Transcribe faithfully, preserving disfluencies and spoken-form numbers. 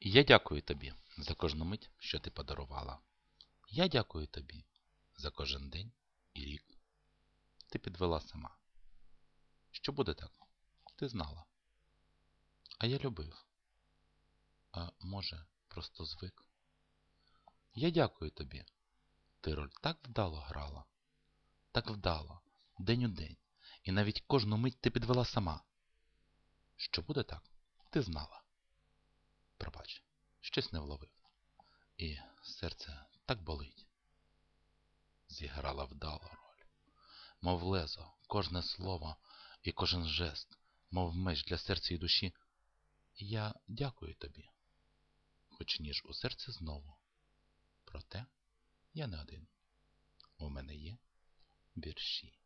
Я дякую тобі за кожну мить, що ти подарувала. Я дякую тобі за кожен день і рік. Ти підвела сама. Що буде так? Ти знала. А я любив. А може, просто звик. Я дякую тобі. Ти роль так вдало грала. Так вдало, день у день. І навіть кожну мить ти підвела сама. Що буде так? Ти знала. Пробач, щось не вловив. І серце так болить. Зіграла вдало роль. Мов лезо, кожне слово і кожен жест, мов меч для серця і душі. Я дякую тобі, хоч ніж у серці знову. Проте я не один. У мене є вірші.